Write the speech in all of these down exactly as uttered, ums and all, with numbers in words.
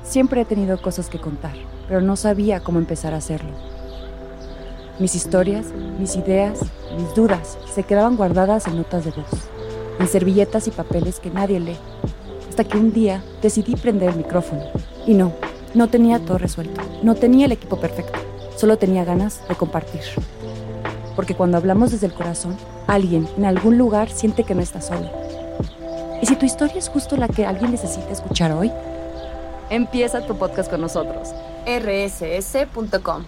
Siempre he tenido cosas que contar, pero no sabía cómo empezar a hacerlo. Mis historias, mis ideas, mis dudas se quedaban guardadas en notas de voz, en servilletas y papeles que nadie lee, hasta que un día decidí prender el micrófono. Y no, no tenía todo resuelto, no tenía el equipo perfecto, solo tenía ganas de compartir. Porque cuando hablamos desde el corazón, alguien en algún lugar siente que no está solo. ¿Y si tu historia es justo la que alguien necesita escuchar hoy? Empieza tu podcast con nosotros. erre ese ese punto com.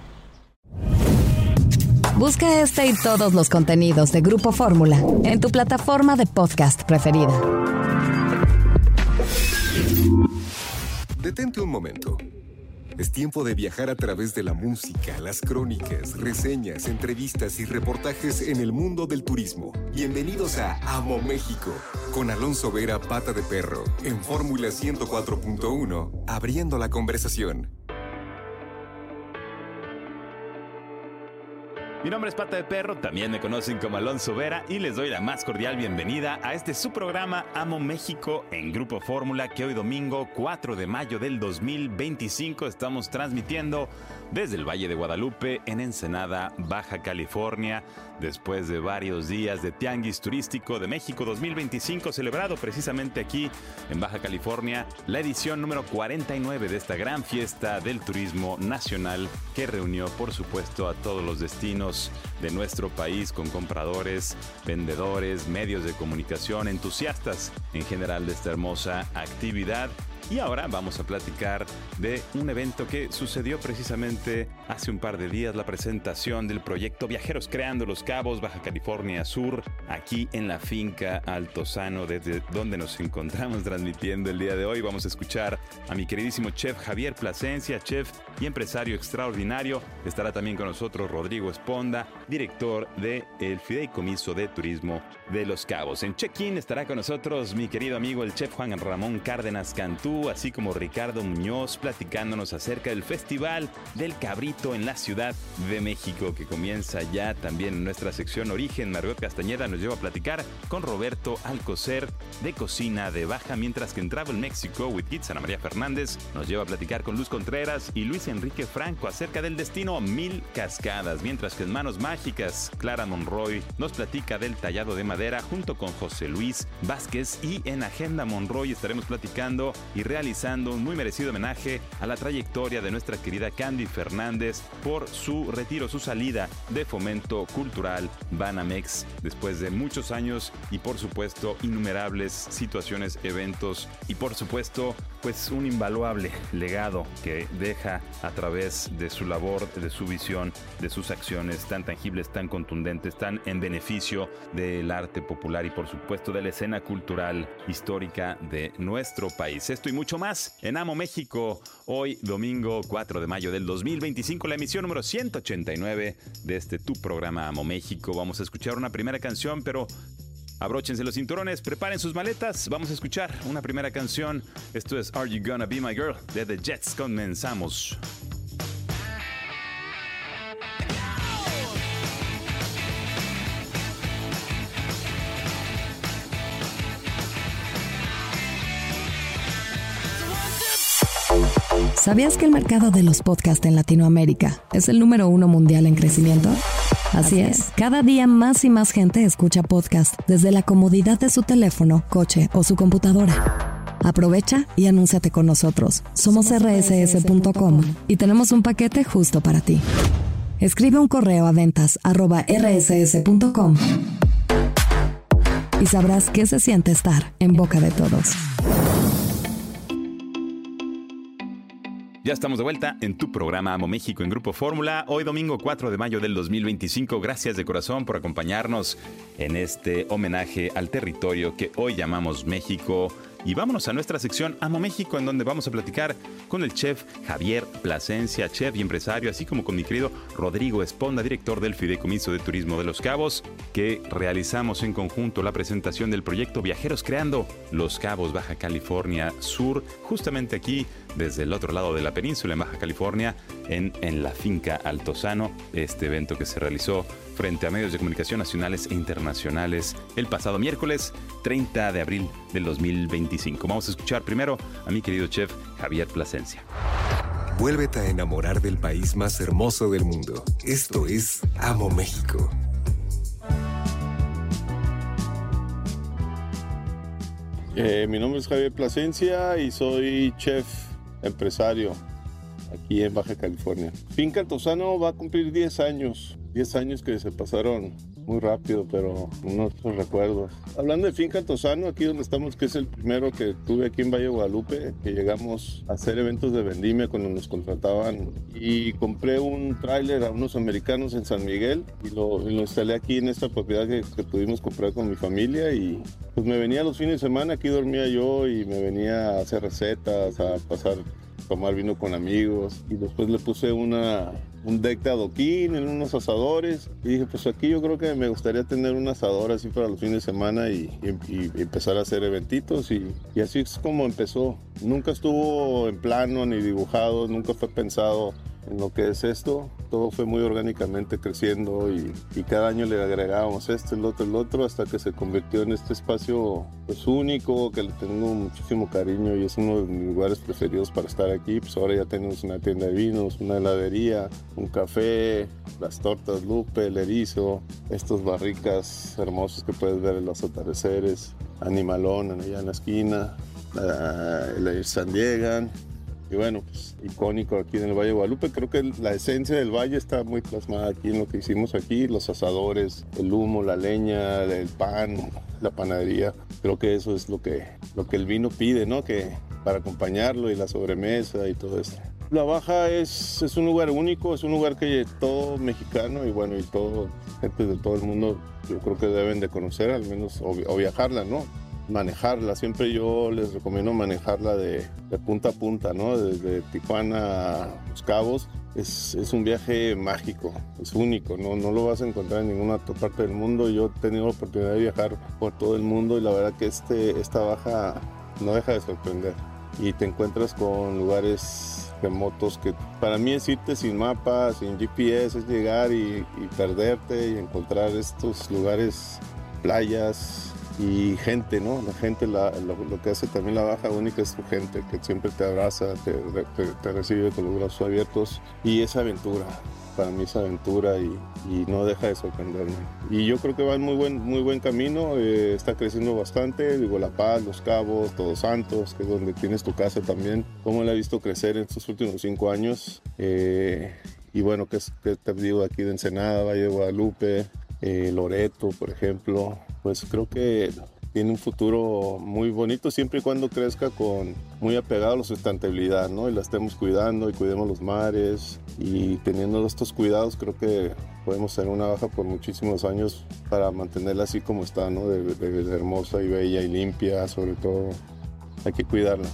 Busca este y todos los contenidos de Grupo Fórmula en tu plataforma de podcast preferida. Detente un momento. Es tiempo de viajar a través de la música, las crónicas, reseñas, entrevistas y reportajes en el mundo del turismo. Bienvenidos a Amo México, con Alonso Vera Pata de Perro, en Fórmula ciento cuatro punto uno, abriendo la conversación. Mi nombre es Pata de Perro, también me conocen como Alonso Vera y les doy la más cordial bienvenida a este su programa Amo México en Grupo Fórmula, que hoy domingo cuatro de mayo del dos mil veinticinco estamos transmitiendo desde el Valle de Guadalupe en Ensenada, Baja California, después de varios días de Tianguis Turístico de México dos mil veinticinco, celebrado precisamente aquí en Baja California, la edición número cuarenta y nueve de esta gran fiesta del turismo nacional que reunió, por supuesto, a todos los destinos de nuestro país con compradores, vendedores, medios de comunicación, entusiastas en general de esta hermosa actividad. Y ahora vamos a platicar de un evento que sucedió precisamente hace un par de días, la presentación del proyecto Viajeros Creando Los Cabos, Baja California Sur, aquí en la finca Altozano, desde donde nos encontramos transmitiendo el día de hoy. Vamos a escuchar a mi queridísimo chef Javier Plasencia, chef y empresario extraordinario. Estará también con nosotros Rodrigo Esponda, director del Fideicomiso de Turismo de Los Cabos. En check-in estará con nosotros mi querido amigo el chef Juan Ramón Cárdenas Cantú, así como Ricardo Muñoz, platicándonos acerca del Festival del Cabrito en la Ciudad de México, que comienza ya también en nuestra sección Origen. Margot Castañeda nos lleva a platicar con Roberto Alcocer de Cocina de Baja, mientras que en Travel México with Kids, Ana María Fernández nos lleva a platicar con Luz Contreras y Luis Enrique Franco acerca del destino Mil Cascadas, mientras que en Manos Mágicas, Clara Monroy nos platica del tallado de madera junto con José Luis Vázquez, y en Agenda Monroy estaremos platicando y realizando un muy merecido homenaje a la trayectoria de nuestra querida Candy Fernández por su retiro, su salida de Fomento Cultural Banamex después de muchos años y por supuesto innumerables situaciones, eventos y por supuesto pues un invaluable legado que deja a través de su labor, de su visión, de sus acciones tan tangibles, tan contundentes, tan en beneficio del arte popular y por supuesto de la escena cultural histórica de nuestro país. Esto y mucho más en Amo México, hoy domingo cuatro de mayo del dos mil veinticinco, la emisión número ciento ochenta y nueve de este tu programa Amo México. Vamos a escuchar una primera canción, pero abróchense los cinturones, preparen sus maletas, vamos a escuchar una primera canción. Esto es Are You Gonna Be My Girl de The Jets. Comenzamos. ¿Sabías que el mercado de los podcasts en Latinoamérica es el número uno mundial en crecimiento? Así es, cada día más y más gente escucha podcasts desde la comodidad de su teléfono, coche o su computadora. Aprovecha y anúnciate con nosotros. Somos erre ese ese punto com y tenemos un paquete justo para ti. Escribe un correo a ventas arroba erre ese ese punto com y sabrás qué se siente estar en boca de todos. Ya estamos de vuelta en tu programa Amo México en Grupo Fórmula, hoy domingo cuatro de mayo del dos mil veinticinco. Gracias de corazón por acompañarnos en este homenaje al territorio que hoy llamamos México. Y vámonos a nuestra sección Amo México, en donde vamos a platicar con el chef Javier Plasencia, chef y empresario, así como con mi querido Rodrigo Esponda, director del Fideicomiso de Turismo de Los Cabos, que realizamos en conjunto la presentación del proyecto Viajeros Creando Los Cabos, Baja California Sur, justamente aquí desde el otro lado de la península, en Baja California, en, en la finca Altozano, este evento que se realizó frente a medios de comunicación nacionales e internacionales el pasado miércoles treinta de abril del dos mil veinticinco. veinticinco. Vamos a escuchar primero a mi querido chef Javier Plasencia. Vuélvete a enamorar del país más hermoso del mundo. Esto es Amo México. Eh, mi nombre es Javier Plasencia y soy chef empresario aquí en Baja California. Finca Altozano va a cumplir diez años, diez años que se pasaron muy rápido, pero unos recuerdos. Hablando de Finca Altozano, aquí donde estamos, que es el primero que tuve aquí en Valle de Guadalupe, que llegamos a hacer eventos de vendimia cuando nos contrataban, y compré un tráiler a unos americanos en San Miguel y lo, y lo instalé aquí en esta propiedad que, que pudimos comprar con mi familia, y pues me venía los fines de semana, aquí dormía yo y me venía a hacer recetas, a pasar, tomar vino con amigos, y después le puse una, un deck de adoquín en unos asadores y dije, pues aquí yo creo que me gustaría tener un asador así para los fines de semana y, y, y empezar a hacer eventitos, y, y así es como empezó. Nunca estuvo en plano ni dibujado, nunca fue pensado en lo que es esto. Todo fue muy orgánicamente creciendo y, y cada año le agregábamos esto, el otro, el otro, hasta que se convirtió en este espacio pues único, que le tengo muchísimo cariño y es uno de mis lugares preferidos para estar aquí. Pues ahora ya tenemos una tienda de vinos, una heladería, un café, las tortas Lupe, el erizo, estos barricas hermosos que puedes ver en los atardeceres, Animalón allá en la esquina, uh, el San Diegan. Y bueno, pues icónico aquí en el Valle de Guadalupe. Creo que la esencia del valle está muy plasmada aquí en lo que hicimos aquí, los asadores, el humo, la leña, el pan, la panadería. Creo que eso es lo que, lo que el vino pide, ¿no? Que para acompañarlo, y la sobremesa y todo esto. La Baja es, es un lugar único, es un lugar que todo mexicano y bueno, y todo, gente de todo el mundo, yo creo que deben de conocer, al menos, o, o viajarla, ¿no? Manejarla, siempre yo les recomiendo manejarla de, de punta a punta, ¿no? Desde Tijuana a Los Cabos. Es, es un viaje mágico, es único, ¿no? No lo vas a encontrar en ninguna otra parte del mundo. Yo he tenido la oportunidad de viajar por todo el mundo y la verdad que este, esta Baja no deja de sorprender. Y te encuentras con lugares remotos que para mí es irte sin mapa, sin G P S, es llegar y, y perderte y encontrar estos lugares, playas, y gente, ¿no? La gente, la, lo, lo que hace también la Baja Única es su gente, que siempre te abraza, te, te, te recibe con los brazos abiertos, y esa aventura, para mí es aventura y, y no deja de sorprenderme. Y yo creo que va en muy buen, muy buen camino, eh, está creciendo bastante, digo, La Paz, Los Cabos, Todos Santos, que es donde tienes tu casa también, cómo la he visto crecer en estos últimos cinco años, eh, y bueno, que, es, que te digo, aquí de Ensenada, Valle de Guadalupe, eh, Loreto, por ejemplo, pues creo que tiene un futuro muy bonito siempre y cuando crezca con muy apegado a la sustentabilidad, ¿no? Y la estemos cuidando y cuidemos los mares, y teniendo estos cuidados creo que podemos tener una Baja por muchísimos años para mantenerla así como está, ¿no? De, de, de hermosa y bella y limpia, sobre todo. Hay que cuidarla.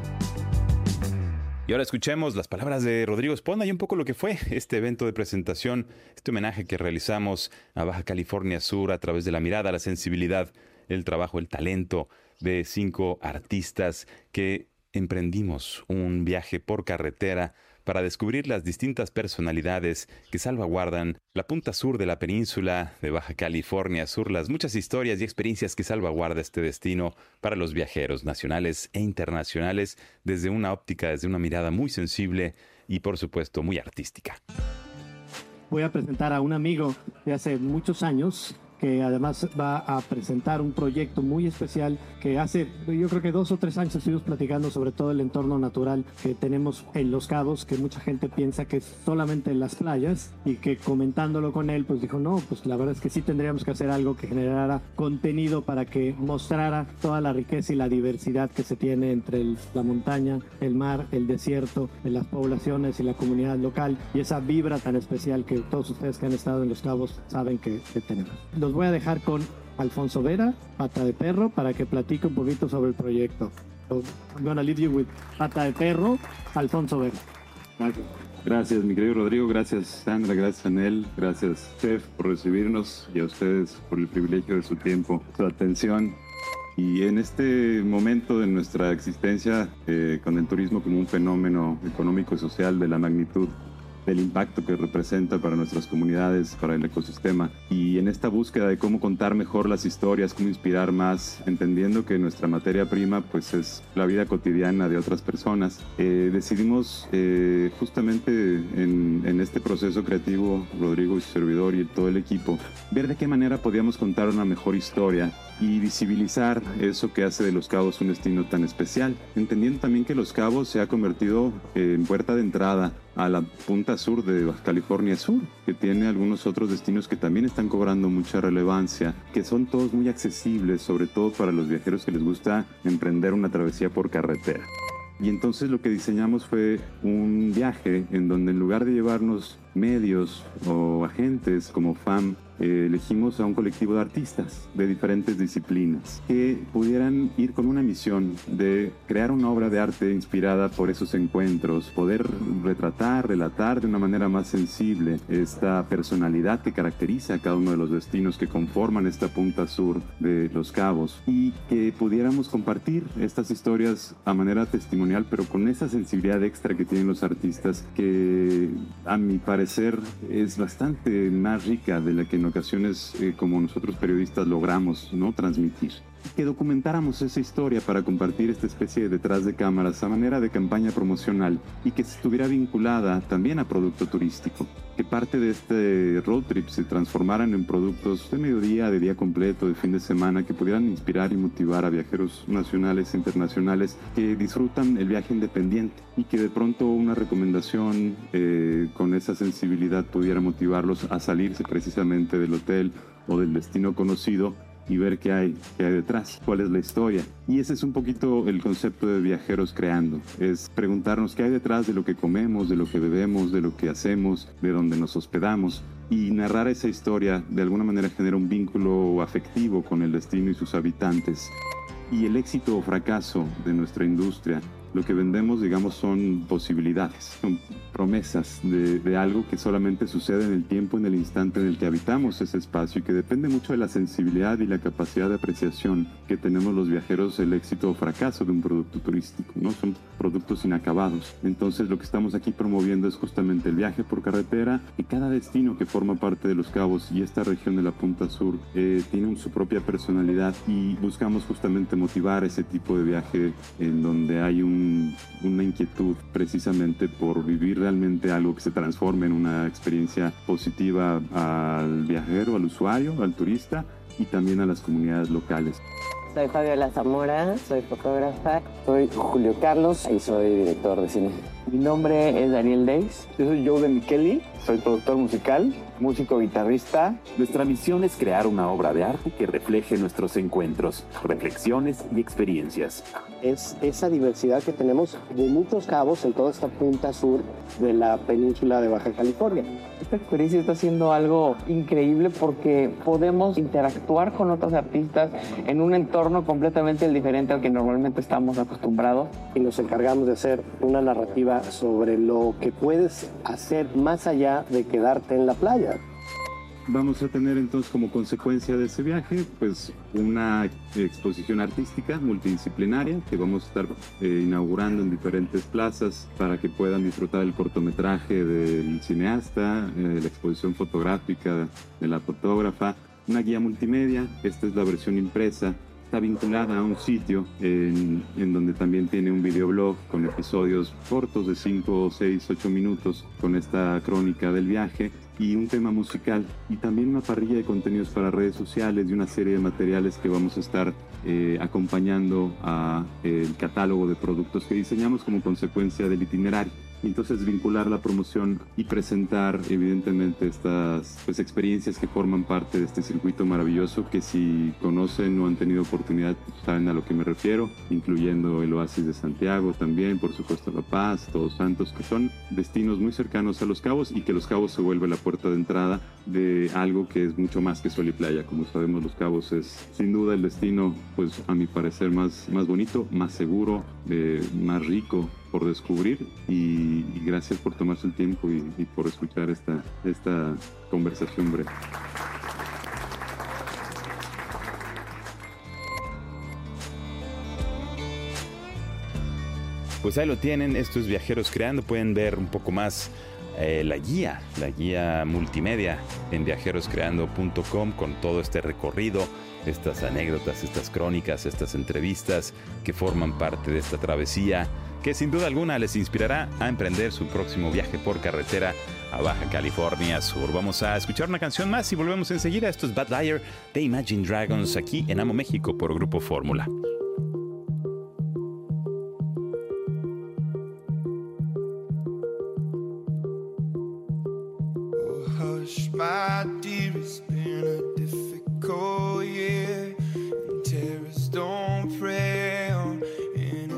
Y ahora escuchemos las palabras de Rodrigo Esponda y un poco lo que fue este evento de presentación, este homenaje que realizamos a Baja California Sur a través de la mirada, la sensibilidad, el trabajo, el talento de cinco artistas que emprendimos un viaje por carretera para descubrir las distintas personalidades que salvaguardan la punta sur de la península de Baja California Sur, las muchas historias y experiencias que salvaguarda este destino para los viajeros nacionales e internacionales desde una óptica, desde una mirada muy sensible y por supuesto muy artística. Voy a presentar a un amigo de hace muchos años que además va a presentar un proyecto muy especial que hace, yo creo que dos o tres años estuvimos platicando sobre todo el entorno natural que tenemos en Los Cabos, que mucha gente piensa que es solamente en las playas, y que comentándolo con él, pues dijo, no, pues la verdad es que sí tendríamos que hacer algo que generara contenido para que mostrara toda la riqueza y la diversidad que se tiene entre el, la montaña, el mar, el desierto, las poblaciones y la comunidad local, y esa vibra tan especial que todos ustedes que han estado en Los Cabos saben que, que tenemos. Los voy a dejar con Alfonso Vera, Pata de Perro, para que platique un poquito sobre el proyecto. So, I'm gonna leave you with Pata de Perro, Alfonso Vera. Gracias. Gracias, mi querido Rodrigo. Gracias, Sandra. Gracias, Anel. Gracias, Chef, por recibirnos, y a ustedes por el privilegio de su tiempo, su atención. Y en este momento de nuestra existencia, eh, con el turismo como un fenómeno económico y social de la magnitud del impacto que representa para nuestras comunidades, para el ecosistema. Y en esta búsqueda de cómo contar mejor las historias, cómo inspirar más, entendiendo que nuestra materia prima pues es la vida cotidiana de otras personas, eh, decidimos eh, justamente en, en este proceso creativo, Rodrigo y su servidor y todo el equipo, ver de qué manera podíamos contar una mejor historia y visibilizar eso que hace de Los Cabos un destino tan especial, entendiendo también que Los Cabos se ha convertido en puerta de entrada a la punta sur de Baja California Sur, que tiene algunos otros destinos que también están cobrando mucha relevancia, que son todos muy accesibles, sobre todo para los viajeros que les gusta emprender una travesía por carretera. Y entonces lo que diseñamos fue un viaje en donde en lugar de llevarnos medios o agentes como F A M, eh, elegimos a un colectivo de artistas de diferentes disciplinas que pudieran ir con una misión de crear una obra de arte inspirada por esos encuentros, poder retratar, relatar de una manera más sensible esta personalidad que caracteriza a cada uno de los destinos que conforman esta punta sur de Los Cabos, y que pudiéramos compartir estas historias a manera testimonial, pero con esa sensibilidad extra que tienen los artistas, que a mi parecer es bastante más rica de la que en ocasiones eh, como nosotros periodistas logramos, ¿no?, transmitir. Que documentáramos esa historia para compartir esta especie de detrás de cámaras a manera de campaña promocional, y que estuviera vinculada también a producto turístico, que parte de este road trip se transformaran en productos de mediodía, de día completo, de fin de semana, que pudieran inspirar y motivar a viajeros nacionales e internacionales que disfrutan el viaje independiente, y que de pronto una recomendación eh, con esa sensibilidad pudiera motivarlos a salirse precisamente del hotel o del destino conocido y ver qué hay, qué hay detrás, cuál es la historia. Y ese es un poquito el concepto de Viajeros Creando, es preguntarnos qué hay detrás de lo que comemos, de lo que bebemos, de lo que hacemos, de dónde nos hospedamos, y narrar esa historia de alguna manera genera un vínculo afectivo con el destino y sus habitantes. Y el éxito o fracaso de nuestra industria, lo que vendemos, digamos, son posibilidades, son promesas de, de algo que solamente sucede en el tiempo, en el instante en el que habitamos ese espacio, y que depende mucho de la sensibilidad y la capacidad de apreciación que tenemos los viajeros, el éxito o fracaso de un producto turístico, ¿no? Son productos inacabados. Entonces lo que estamos aquí promoviendo es justamente el viaje por carretera, y cada destino que forma parte de Los Cabos y esta región de la Punta Sur eh, tiene su propia personalidad, y buscamos justamente motivar ese tipo de viaje en donde hay un una inquietud precisamente por vivir realmente algo que se transforme en una experiencia positiva al viajero, al usuario, al turista, y también a las comunidades locales. Soy Fabiola Zamora, soy fotógrafa. Soy Julio Carlos y soy director de cine. Mi nombre es Daniel Deis. Yo soy Joe de Micheli, soy productor musical, músico guitarrista. Nuestra misión es crear una obra de arte que refleje nuestros encuentros, reflexiones y experiencias. Es esa diversidad que tenemos de muchos cabos en toda esta punta sur de la península de Baja California. Esta experiencia está siendo algo increíble porque podemos interactuar con otros artistas en un entorno completamente diferente al que normalmente estamos acostumbrados. Y nos encargamos de hacer una narrativa sobre lo que puedes hacer más allá de quedarte en la playa. Vamos a tener entonces como consecuencia de ese viaje pues una exposición artística multidisciplinaria que vamos a estar eh, inaugurando en diferentes plazas para que puedan disfrutar el cortometraje del cineasta, eh, la exposición fotográfica de la fotógrafa, una guía multimedia. Esta es la versión impresa. Está vinculada a un sitio en, en donde también tiene un videoblog con episodios cortos de cinco, seis, ocho minutos con esta crónica del viaje, y un tema musical, y también una parrilla de contenidos para redes sociales y una serie de materiales que vamos a estar eh, acompañando a eh, el catálogo de productos que diseñamos como consecuencia del itinerario. Entonces vincular la promoción y presentar evidentemente estas pues, experiencias que forman parte de este circuito maravilloso, que si conocen o han tenido oportunidad saben a lo que me refiero, incluyendo el Oasis de Santiago también, por supuesto La Paz, Todos Santos, que son destinos muy cercanos a Los Cabos, y que Los Cabos se vuelve la puerta de entrada de algo que es mucho más que sol y playa. Como sabemos, Los Cabos es sin duda el destino, pues a mi parecer, más, más bonito, más seguro, eh, más rico por descubrir, y, y gracias por tomarse el tiempo y, y por escuchar esta, esta conversación breve. Pues ahí lo tienen, esto es Viajeros Creando. Pueden ver un poco más eh, la guía, la guía multimedia en viajeros creando punto com con todo este recorrido, estas anécdotas, estas crónicas, estas entrevistas que forman parte de esta travesía que sin duda alguna les inspirará a emprender su próximo viaje por carretera a Baja California Sur. Vamos a escuchar una canción más y volvemos enseguida. Esto es Bad Liar de Imagine Dragons aquí en Amo México por Grupo Fórmula. Hush, my dear, it's been a difficult year, and terrorists don't prey on any.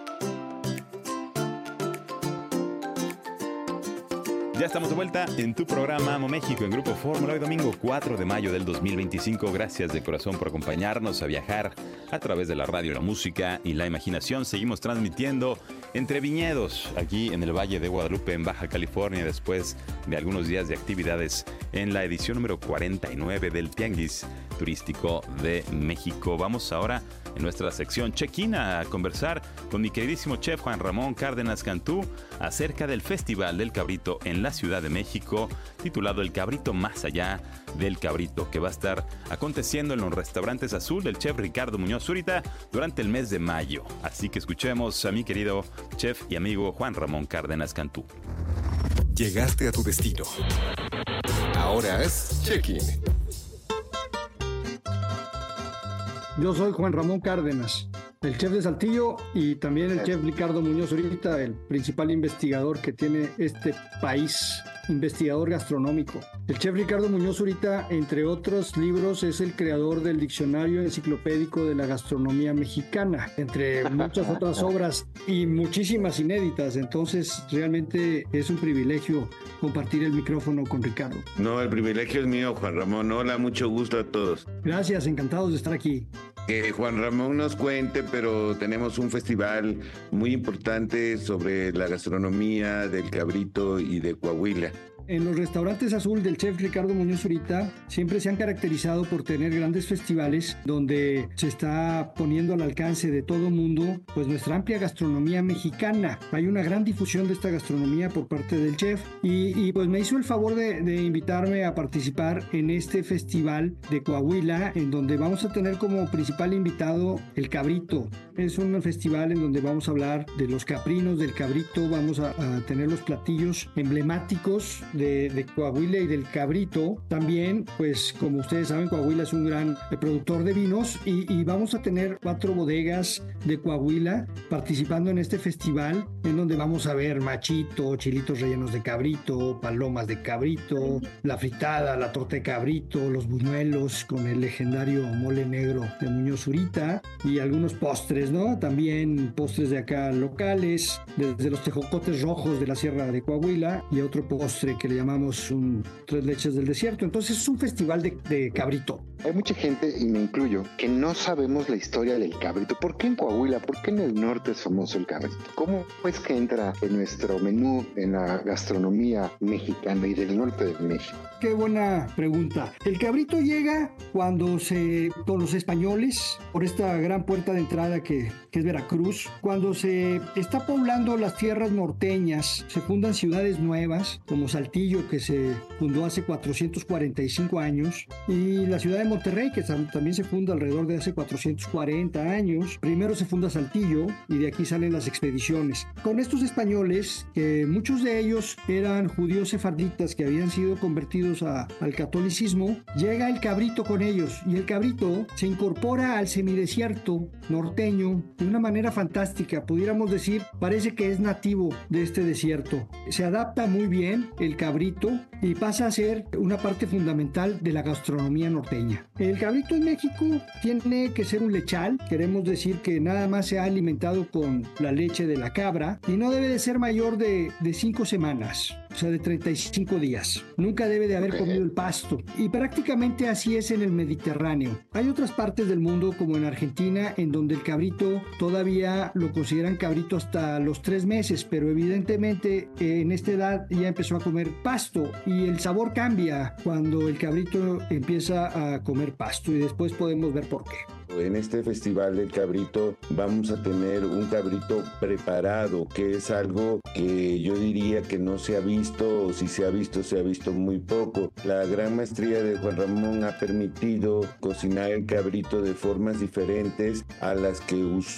Ya estamos de vuelta en tu programa Amo México en Grupo Fórmula, hoy domingo cuatro de mayo del dos mil veinticinco. Gracias de corazón por acompañarnos a viajar a través de la radio, la música y la imaginación. Seguimos transmitiendo entre viñedos aquí en el Valle de Guadalupe, en Baja California, después de algunos días de actividades en la edición número cuarenta y nueve del Tianguis Turístico de México. Vamos ahora en nuestra sección Check-in a conversar con mi queridísimo chef Juan Ramón Cárdenas Cantú acerca del Festival del Cabrito en la Ciudad de México, titulado El Cabrito Más Allá del Cabrito, que va a estar aconteciendo en los restaurantes Azul del chef Ricardo Muñoz Zurita durante el mes de mayo. Así que escuchemos a mi querido chef y amigo Juan Ramón Cárdenas Cantú. Llegaste a tu destino. Ahora es Check-in. Yo soy Juan Ramón Cárdenas, el chef de Saltillo, y también el chef Ricardo Muñoz Zurita, el principal investigador que tiene este país, investigador gastronómico. El chef Ricardo Muñoz Zurita, entre otros libros, es el creador del Diccionario Enciclopédico de la Gastronomía Mexicana, entre muchas otras obras y muchísimas inéditas. Entonces, realmente es un privilegio compartir el micrófono con Ricardo. No, el privilegio es mío, Juan Ramón. Hola, mucho gusto a todos. Gracias, encantados de estar aquí. Que Juan Ramón nos cuente, pero tenemos un festival muy importante sobre la gastronomía del cabrito y de Coahuila. En los restaurantes Azul del chef Ricardo Muñoz Zurita siempre se han caracterizado por tener grandes festivales donde se está poniendo al alcance de todo mundo pues nuestra amplia gastronomía mexicana. Hay una gran difusión de esta gastronomía por parte del chef y, y pues me hizo el favor de, de invitarme a participar en este festival de Coahuila, en donde vamos a tener como principal invitado el cabrito. Es un festival en donde vamos a hablar de los caprinos del cabrito, vamos a, a tener los platillos emblemáticos De, de Coahuila y del cabrito. También, pues como ustedes saben, Coahuila es un gran productor de vinos y, y vamos a tener cuatro bodegas de Coahuila participando en este festival, en donde vamos a ver machito, chilitos rellenos de cabrito, palomas de cabrito, la fritada, la torta de cabrito, los buñuelos con el legendario mole negro de Muñoz Zurita y algunos postres, ¿no? También postres de acá locales, desde los tejocotes rojos de la Sierra de Coahuila y otro postre que le llamamos un tres leches del desierto. Entonces es un festival de, de cabrito. Hay mucha gente, y me incluyo, que no sabemos la historia del cabrito. ¿Por qué en Coahuila? ¿Por qué en el norte es famoso el cabrito? ¿Cómo es que entra en nuestro menú en la gastronomía mexicana y del norte de México? Qué buena pregunta. El cabrito llega cuando se, con los españoles, por esta gran puerta de entrada que, que es Veracruz, cuando se está poblando las tierras norteñas, se fundan ciudades nuevas, como Saltillo, que se fundó hace cuatrocientos cuarenta y cinco años, y la ciudad de Monterrey, que también se funda alrededor de hace cuatrocientos cuarenta años. Primero se funda Saltillo y de aquí salen las expediciones. Con estos españoles, que muchos de ellos eran judíos sefarditas que habían sido convertidos a, al catolicismo, llega el cabrito con ellos y el cabrito se incorpora al semidesierto norteño de una manera fantástica. Pudiéramos decir, parece que es nativo de este desierto. Se adapta muy bien el cabrito y pasa a ser una parte fundamental de la gastronomía norteña. El cabrito en México tiene que ser un lechal. Queremos decir que nada más se ha alimentado con la leche de la cabra y no debe de ser mayor de, de cinco semanas. O sea, de treinta y cinco días. Nunca debe de haber okay. comido el pasto. Y prácticamente así es en el Mediterráneo. Hay otras partes del mundo, como en Argentina, en donde el cabrito todavía lo consideran cabrito hasta los tres meses, pero evidentemente eh, en esta edad ya empezó a comer pasto y el sabor cambia cuando el cabrito empieza a comer pasto y después podemos ver por qué. En este Festival del Cabrito vamos a tener un cabrito preparado, que es algo que yo diría que no se ha visto, o si se ha visto, se ha visto muy poco. La gran maestría de Juan Ramón ha permitido cocinar el cabrito de formas diferentes a las que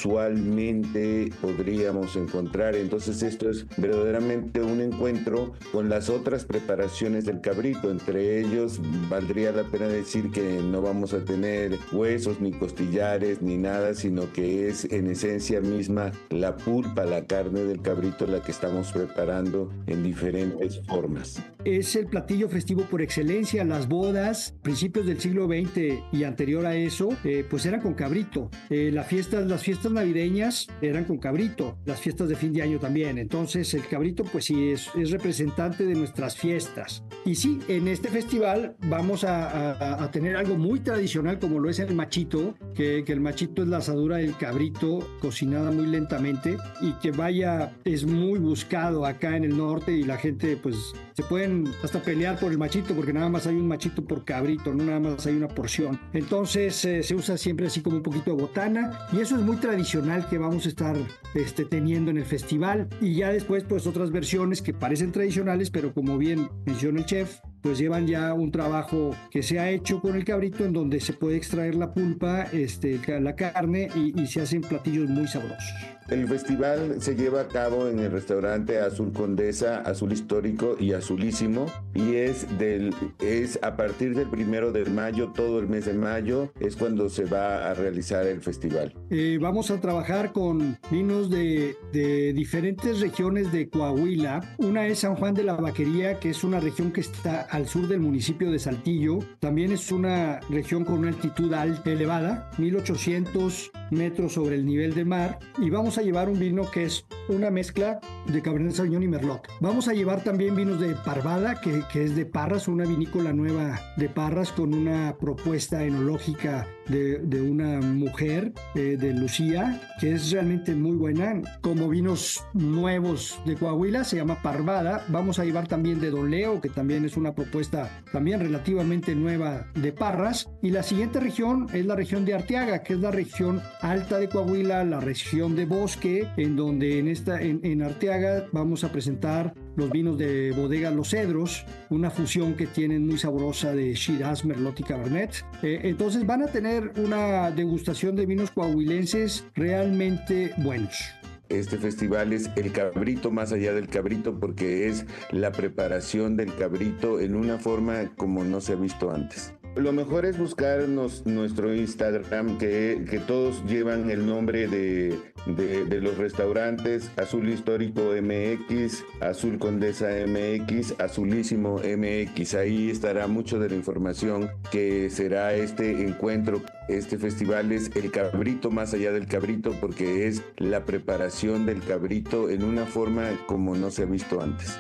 usualmente podríamos encontrar. Entonces esto es verdaderamente un encuentro con las otras preparaciones del cabrito. Entre ellos valdría la pena decir que no vamos a tener huesos ni costillares ni nada, sino que es en esencia misma la pulpa, la carne del cabrito la que estamos preparando en diferentes formas. Es el platillo festivo por excelencia. Las bodas, principios del siglo veinte y anterior a eso, eh, pues eran con cabrito. Eh, las fiestas, las fiestas navideñas eran con cabrito, las fiestas de fin de año también. Entonces el cabrito pues sí es, es representante de nuestras fiestas. Y sí, en este festival vamos a, a, a tener algo muy tradicional como lo es el machito, que, que el machito es la asadura del cabrito cocinada muy lentamente y que vaya, es muy buscado acá en el norte y la gente pues se pueden hasta pelear por el machito porque nada más hay un machito por cabrito, no nada más hay una porción. Entonces eh, se usa siempre así como un poquito de botana y eso es muy tradicional que vamos a estar este, teniendo en el festival. Y ya después pues otras versiones que parecen tradicionales, pero como bien menciona el chef, pues llevan ya un trabajo que se ha hecho con el cabrito en donde se puede extraer la pulpa, este, la carne y, y se hacen platillos muy sabrosos. El festival se lleva a cabo en el restaurante Azul Condesa, Azul Histórico y Azulísimo y es, del, es a partir del primero de mayo, todo el mes de mayo es cuando se va a realizar el festival. Eh, vamos a trabajar con vinos de, de diferentes regiones de Coahuila. Una es San Juan de la Vaquería, que es una región que está al sur del municipio de Saltillo. También es una región con una altitud alta, elevada, mil ochocientos metros sobre el nivel del mar. Y vamos a llevar un vino que es una mezcla de Cabernet Sauvignon y Merlot. Vamos a llevar también vinos de Parvada, que, que es de Parras, una vinícola nueva de Parras con una propuesta enológica de, de una mujer, eh, de Lucía, que es realmente muy buena. Como vinos nuevos de Coahuila, se llama Parvada. Vamos a llevar también de Don Leo, que también es una propuesta también relativamente nueva de Parras. Y la siguiente región es la región de Arteaga, que es la región alta de Coahuila, la región de Bosque, en donde en, esta, en, en Arteaga vamos a presentar los vinos de bodega Los Cedros, una fusión que tienen muy sabrosa de Shiraz, Merlot y Cabernet. Eh, entonces van a tener una degustación de vinos coahuilenses realmente buenos. Este festival es el cabrito más allá del cabrito porque es la preparación del cabrito en una forma como no se ha visto antes. Lo mejor es buscarnos nuestro Instagram, que, que todos llevan el nombre de, de, de los restaurantes: Azul Histórico M X, Azul Condesa M X, Azulísimo M X. Ahí estará mucho de la información que será este encuentro. Este festival es el cabrito más allá del cabrito porque es la preparación del cabrito en una forma como no se ha visto antes.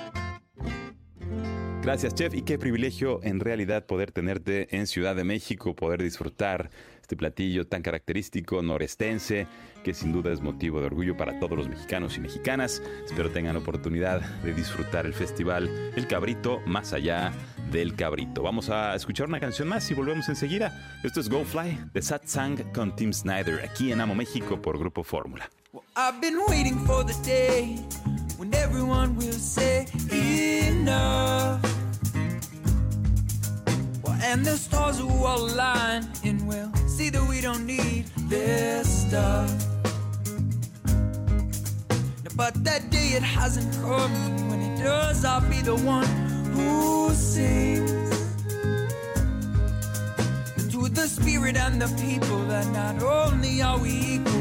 Gracias, chef, y qué privilegio en realidad poder tenerte en Ciudad de México, poder disfrutar este platillo tan característico norestense, que sin duda es motivo de orgullo para todos los mexicanos y mexicanas. Espero tengan oportunidad de disfrutar el festival El Cabrito más allá del cabrito. Vamos a escuchar una canción más y volvemos enseguida. Esto es Go Fly de Satsang con Tim Snyder, aquí en Amo México por Grupo Fórmula. Well, I've been waiting for the day when everyone will say enough. Well, and the stars will all align and we'll see that we don't need this stuff. But that day it hasn't come. When it does, I'll be the one who sings to the spirit and the people that not only are we equal.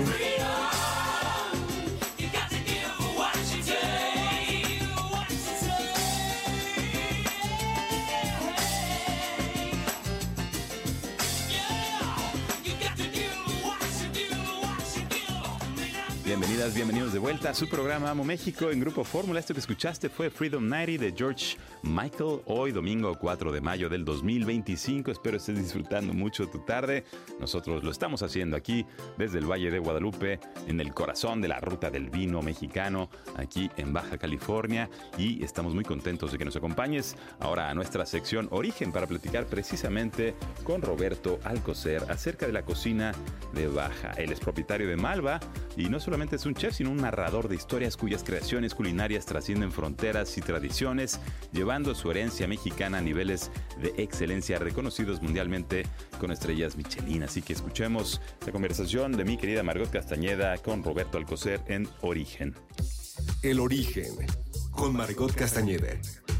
Bienvenidas, bienvenidos de vuelta a su programa Amo México en Grupo Fórmula. Esto que escuchaste fue Freedom noventa de George Michael, hoy domingo cuatro de mayo del dos mil veinticinco. Espero estés disfrutando mucho tu tarde. Nosotros lo estamos haciendo aquí desde el Valle de Guadalupe, en el corazón de la ruta del vino mexicano, aquí en Baja California, y estamos muy contentos de que nos acompañes ahora a nuestra sección Origen para platicar precisamente con Roberto Alcocer acerca de la cocina de Baja. Él es propietario de Malva y no solamente es un chef, sino un narrador de historias cuyas creaciones culinarias trascienden fronteras y tradiciones, llevando su herencia mexicana a niveles de excelencia reconocidos mundialmente con estrellas Michelin. Así que escuchemos la conversación de mi querida Margot Castañeda con Roberto Alcocer en Origen. El Origen, con Margot Castañeda.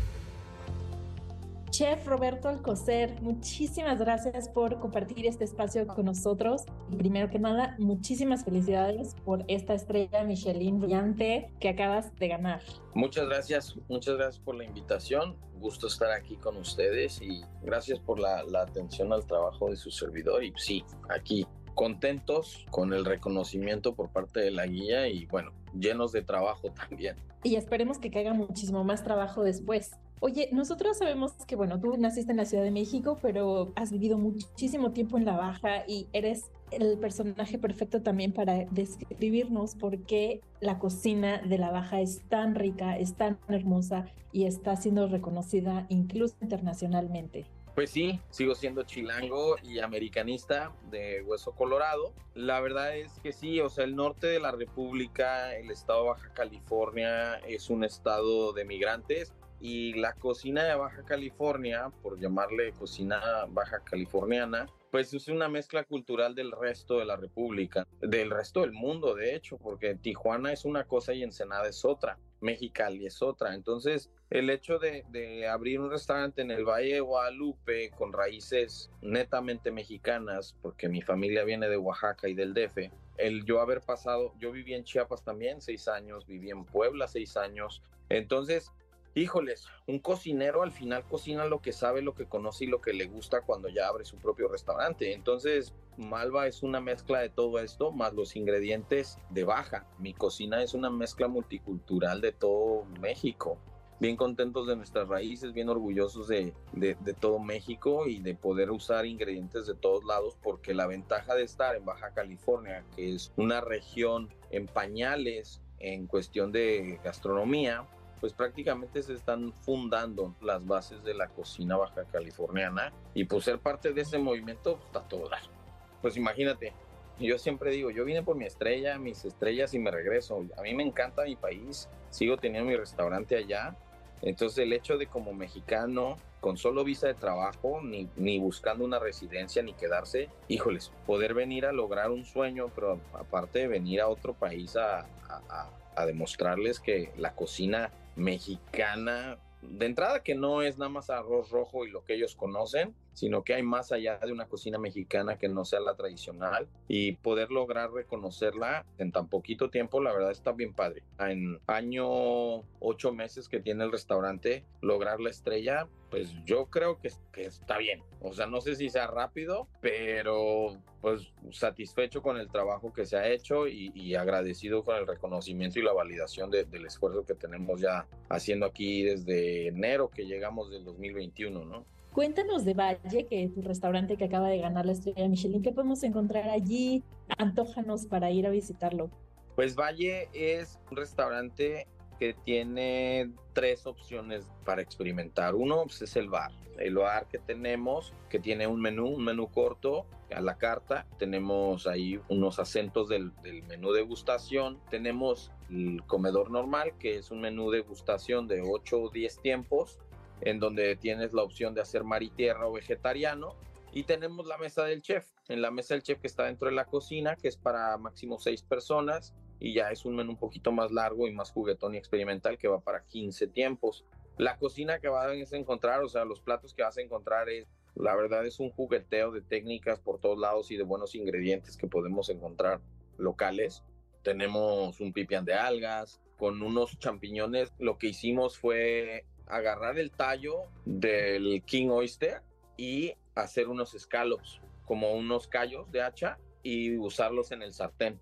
Chef Roberto Alcocer, muchísimas gracias por compartir este espacio con nosotros. Y primero que nada, muchísimas felicidades por esta estrella Michelin brillante que acabas de ganar. Muchas gracias, muchas gracias por la invitación. Gusto estar aquí con ustedes y gracias por la, la atención al trabajo de su servidor. Y sí, aquí contentos con el reconocimiento por parte de la guía y bueno, llenos de trabajo también. Y esperemos que caiga muchísimo más trabajo después. Oye, nosotros sabemos que, bueno, tú naciste en la Ciudad de México, pero has vivido muchísimo tiempo en la Baja y eres el personaje perfecto también para describirnos por qué la cocina de la Baja es tan rica, es tan hermosa y está siendo reconocida incluso internacionalmente. Pues sí, sigo siendo chilango y americanista de hueso colorado. La verdad es que sí, o sea, el norte de la República, el estado de Baja California, es un estado de migrantes. Y la cocina de Baja California, por llamarle cocina baja californiana, pues es una mezcla cultural del resto de la República, del resto del mundo, de hecho, porque Tijuana es una cosa y Ensenada es otra, Mexicali es otra. Entonces, el hecho de, de abrir un restaurante en el Valle de Guadalupe con raíces netamente mexicanas, porque mi familia viene de Oaxaca y del D F, el yo haber pasado, yo viví en Chiapas también seis años, viví en Puebla seis años, entonces... Híjoles, un cocinero al final cocina lo que sabe, lo que conoce y lo que le gusta cuando ya abre su propio restaurante. Entonces, Malva es una mezcla de todo esto, más los ingredientes de Baja. Mi cocina es una mezcla multicultural de todo México. Bien contentos de nuestras raíces, bien orgullosos de, de, de todo México y de poder usar ingredientes de todos lados, porque la ventaja de estar en Baja California, que es una región en pañales en cuestión de gastronomía, pues prácticamente se están fundando las bases de la cocina baja californiana y pues ser parte de ese movimiento está todo dar. Pues imagínate, yo siempre digo, yo vine por mi estrella, mis estrellas y me regreso. A mí me encanta mi país, sigo teniendo mi restaurante allá. Entonces el hecho de como mexicano, con solo visa de trabajo, ni, ni buscando una residencia, ni quedarse, híjoles, poder venir a lograr un sueño, pero aparte de venir a otro país a, a, a, a demostrarles que la cocina mexicana, de entrada que no es nada más arroz rojo y lo que ellos conocen, sino que hay más allá de una cocina mexicana que no sea la tradicional, y poder lograr reconocerla en tan poquito tiempo, la verdad está bien padre. En año ocho meses que tiene el restaurante, lograr la estrella, pues yo creo que, que está bien. O sea, no sé si sea rápido, pero pues satisfecho con el trabajo que se ha hecho y, y agradecido con el reconocimiento y la validación de, del esfuerzo que tenemos ya haciendo aquí desde enero que llegamos del dos mil veintiuno, ¿no? Cuéntanos de Valle, que es tu restaurante que acaba de ganar la estrella Michelin. ¿Qué podemos encontrar allí? Antójanos para ir a visitarlo. Pues Valle es un restaurante que tiene tres opciones para experimentar. Uno pues, es el bar. El bar que tenemos, que tiene un menú, un menú corto a la carta. Tenemos ahí unos acentos del, del menú degustación. Tenemos el comedor normal, que es un menú degustación de ocho o diez tiempos, en donde tienes la opción de hacer mar y tierra o vegetariano. Y tenemos la mesa del chef. En la mesa del chef que está dentro de la cocina, que es para máximo seis personas. Y ya es un menú un poquito más largo y más juguetón y experimental, que va para quince tiempos. La cocina que vas a encontrar, o sea, los platos que vas a encontrar, es, la verdad es un jugueteo de técnicas por todos lados y de buenos ingredientes que podemos encontrar locales. Tenemos un pipián de algas con unos champiñones. Lo que hicimos fue agarrar el tallo del King Oyster y hacer unos scallops, como unos callos de hacha, y usarlos en el sartén.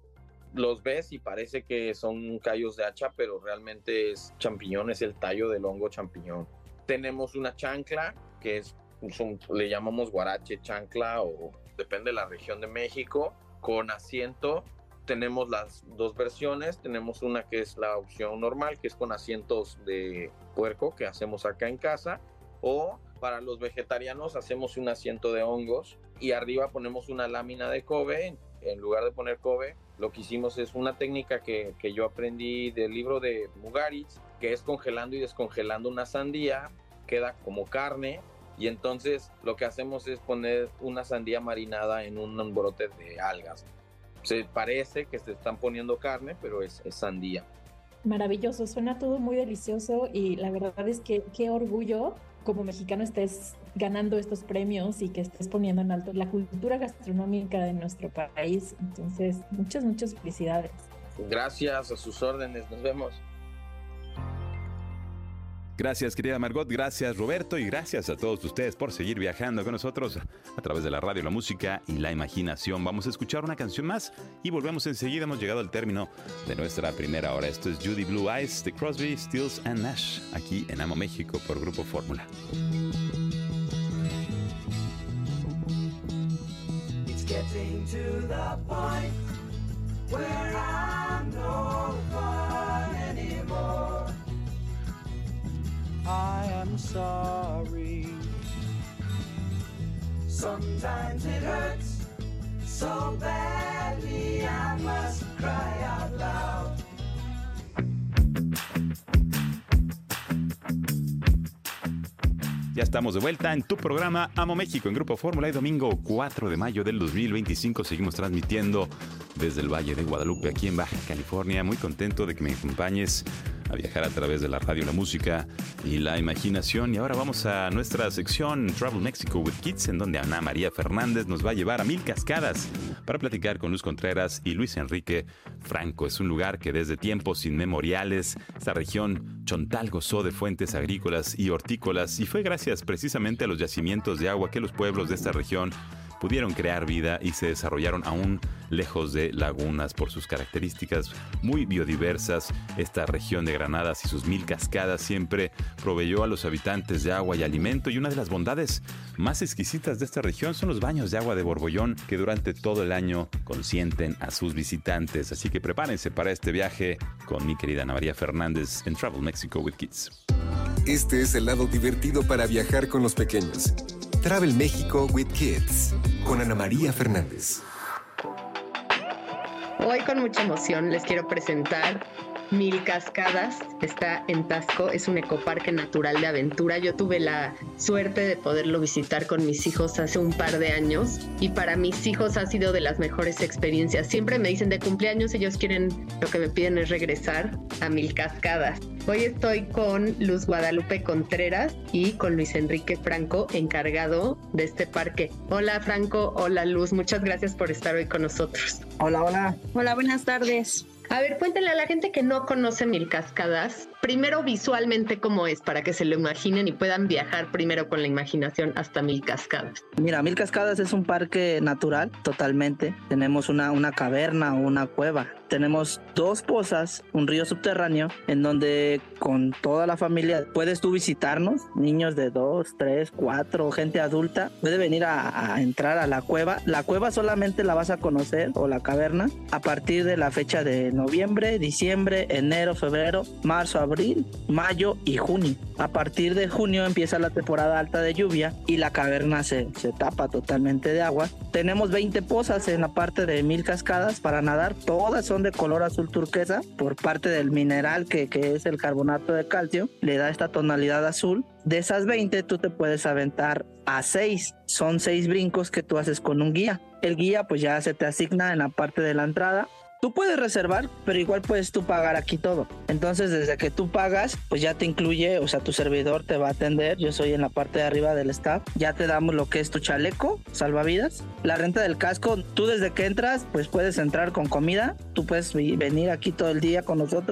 los ves y parece que son callos de hacha, pero realmente es champiñón, es el tallo del hongo champiñón. Tenemos una chancla, que es, un, le llamamos guarache chancla, o depende de la región de México, con asiento. Tenemos las dos versiones, tenemos una que es la opción normal, que es con asientos de puerco, que hacemos acá en casa, o para los vegetarianos hacemos un asiento de hongos y arriba ponemos una lámina de Kobe. En lugar de poner Kobe, lo que hicimos es una técnica que, que yo aprendí del libro de Mugaritz, que es congelando y descongelando una sandía, queda como carne, y entonces lo que hacemos es poner una sandía marinada en un brote de algas. Se parece que se están poniendo carne, pero es, es sandía. Maravilloso, suena todo muy delicioso y la verdad es que qué orgullo como mexicano estés ganando estos premios y que estés poniendo en alto la cultura gastronómica de nuestro país. Entonces, muchas, muchas felicidades. Gracias, a sus órdenes, nos vemos. Gracias, querida Margot, gracias, Roberto, y gracias a todos ustedes por seguir viajando con nosotros a través de la radio, la música y la imaginación. Vamos a escuchar una canción más y volvemos enseguida. Hemos llegado al término de nuestra primera hora. Esto es Judy Blue Eyes de Crosby, Stills and Nash, aquí en Amo México por Grupo Fórmula. It's getting to the point where I'm no fun anymore. I am sorry. Sometimes it hurts so badly I must cry out loud. Ya estamos de vuelta en tu programa Amo México en Grupo Fórmula y domingo cuatro de mayo del dos mil veinticinco seguimos transmitiendo desde el Valle de Guadalupe aquí en Baja California. Muy contento de que me acompañes a viajar a través de la radio, la música y la imaginación. Y ahora vamos a nuestra sección Travel Mexico with Kids, en donde Ana María Fernández nos va a llevar a Mil Cascadas para platicar con Luz Contreras y Luis Enrique Franco. Es un lugar que desde tiempos inmemoriales esta región chontal gozó de fuentes agrícolas y hortícolas, y fue gracias precisamente a los yacimientos de agua que los pueblos de esta región pudieron crear vida y se desarrollaron aún lejos de lagunas. Por sus características muy biodiversas, esta región de Granadas y sus mil cascadas siempre proveyó a los habitantes de agua y alimento, y una de las bondades más exquisitas de esta región son los baños de agua de Borbollón que durante todo el año consienten a sus visitantes. Así que prepárense para este viaje con mi querida Ana María Fernández en Travel Mexico with Kids. Este es el lado divertido para viajar con los pequeños. Travel México with Kids, con Ana María Fernández. Hoy con mucha emoción les quiero presentar Mil Cascadas. Está en Taxco, es un ecoparque natural de aventura. Yo tuve la suerte de poderlo visitar con mis hijos hace un par de años y para mis hijos ha sido de las mejores experiencias. Siempre me dicen de cumpleaños, ellos quieren, lo que me piden es regresar a Mil Cascadas. Hoy estoy con Luz Guadalupe Contreras y con Luis Enrique Franco, encargado de este parque. Hola Franco, hola Luz, muchas gracias por estar hoy con nosotros. Hola, hola. Hola, buenas tardes. A ver, cuéntale a la gente que no conoce Mil Cascadas, primero visualmente cómo es, para que se lo imaginen y puedan viajar primero con la imaginación hasta Mil Cascadas. Mira, Mil Cascadas es un parque natural totalmente. Tenemos una, una caverna o una cueva. Tenemos dos pozas, un río subterráneo, en donde con toda la familia puedes tú visitarnos, niños de dos, tres, cuatro, gente adulta, puede venir a, a entrar a la cueva. La cueva solamente la vas a conocer, o la caverna, a partir de la fecha de noviembre, diciembre, enero, febrero, marzo, abril, mayo y junio. A partir de junio empieza la temporada alta de lluvia y la caverna se, se tapa totalmente de agua. Tenemos veinte pozas en la parte de Mil Cascadas para nadar, todas son de color azul turquesa por parte del mineral que, que es el carbonato de calcio, le da esta tonalidad azul. De esas veinte tú te puedes aventar a seis, son seis brincos que tú haces con un guía. El guía pues ya se te asigna en la parte de la entrada. Tú puedes reservar, pero igual puedes tú pagar aquí todo. Entonces, desde que tú pagas, pues ya te incluye, o sea, tu servidor te va a atender. Yo soy en la parte de arriba del staff. Ya te damos lo que es tu chaleco, salvavidas, la renta del casco. Tú desde que entras, pues puedes entrar con comida. Tú puedes venir aquí todo el día con nosotros.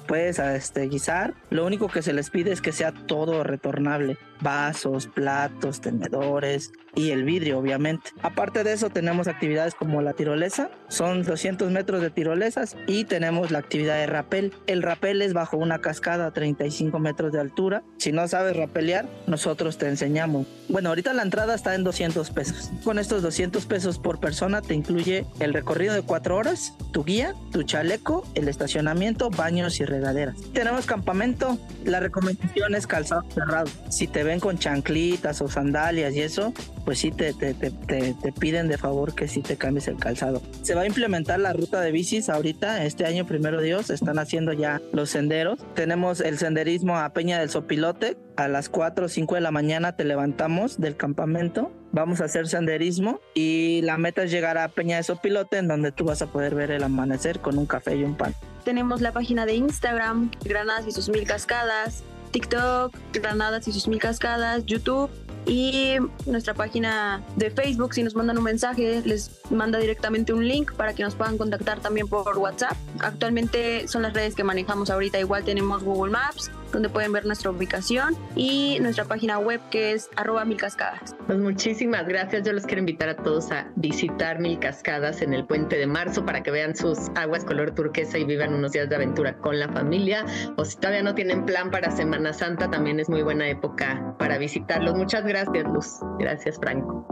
puedes este, guisar. Lo único que se les pide es que sea todo retornable. Vasos, platos, tenedores y el vidrio, obviamente. Aparte de eso, tenemos actividades como la tirolesa. Son doscientos metros de tirolesas y tenemos la actividad de rapel. El rapel es bajo una cascada a treinta y cinco metros de altura. Si no sabes rapelear, nosotros te enseñamos. Bueno, ahorita la entrada está en doscientos pesos. Con estos doscientos pesos por persona te incluye el recorrido de cuatro horas, tu guía, tu chaleco, el estacionamiento, baños y regaderas. Tenemos campamento. La recomendación es calzado cerrado. Si te ven con chanclitas o sandalias y eso, pues sí te, te, te, te, te piden de favor que sí te cambies el calzado. Se va a implementar la ruta de bicis ahorita, este año, primero Dios, están haciendo ya los senderos. Tenemos el senderismo a Peña del Sopilote. A las cuatro o cinco de la mañana te levantamos del campamento. Vamos a hacer senderismo y la meta es llegar a Peña de Sopilote, en donde tú vas a poder ver el amanecer con un café y un pan. Tenemos la página de Instagram, Granadas y sus mil cascadas, TikTok, Granadas y sus mil cascadas, YouTube y nuestra página de Facebook. Si nos mandan un mensaje, les manda directamente un link para que nos puedan contactar también por WhatsApp. Actualmente son las redes que manejamos ahorita. Igual tenemos Google Maps, donde pueden ver nuestra ubicación, y nuestra página web, que es arroba mil cascadas. Pues muchísimas gracias. Yo los quiero invitar a todos a visitar Mil Cascadas en el Puente de Marzo para que vean sus aguas color turquesa y vivan unos días de aventura con la familia. O si todavía no tienen plan para Semana Santa, también es muy buena época para visitarlos. Muchas gracias, Luz. Gracias, Franco.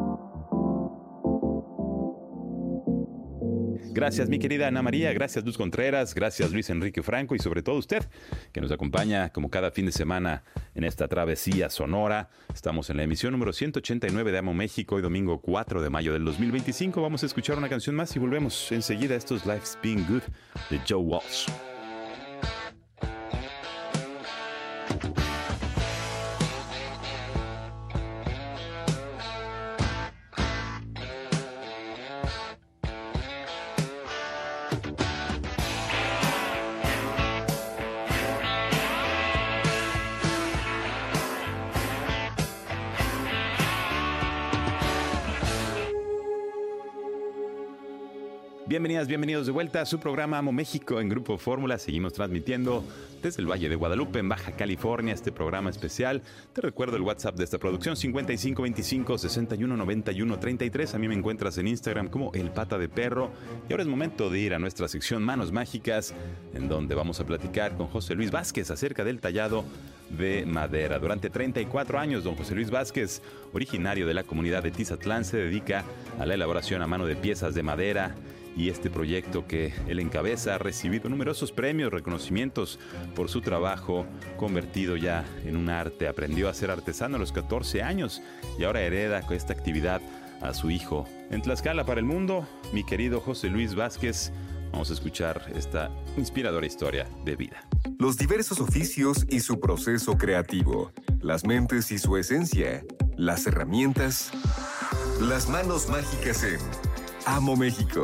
Gracias, mi querida Ana María. Gracias, Luz Contreras. Gracias, Luis Enrique Franco. Y sobre todo usted, que nos acompaña como cada fin de semana en esta travesía sonora. Estamos en la emisión número ciento ochenta y nueve de Amo México, hoy domingo cuatro de mayo del dos mil veinticinco. Vamos a escuchar una canción más y volvemos enseguida. Esto es Life's Been Good de Joe Walsh. Bienvenidas, bienvenidos de vuelta a su programa Amo México en Grupo Fórmula. Seguimos transmitiendo desde el Valle de Guadalupe, en Baja California, este programa especial. Te recuerdo el WhatsApp de esta producción, cincuenta y cinco veinticinco, sesenta y uno noventa y uno treinta y tres. A mí me encuentras en Instagram como El Pata de Perro. Y ahora es momento de ir a nuestra sección Manos Mágicas, en donde vamos a platicar con José Luis Vázquez acerca del tallado de madera. Durante treinta y cuatro años, don José Luis Vázquez, originario de la comunidad de Tizatlán, se dedica a la elaboración a mano de piezas de madera. Y este proyecto que él encabeza ha recibido numerosos premios, reconocimientos por su trabajo, convertido ya en un arte. Aprendió a ser artesano a los catorce años y ahora hereda esta actividad a su hijo. En Tlaxcala para el mundo, mi querido José Luis Vázquez, vamos a escuchar esta inspiradora historia de vida. Los diversos oficios y su proceso creativo, las mentes y su esencia, las herramientas, las manos mágicas en Amo México.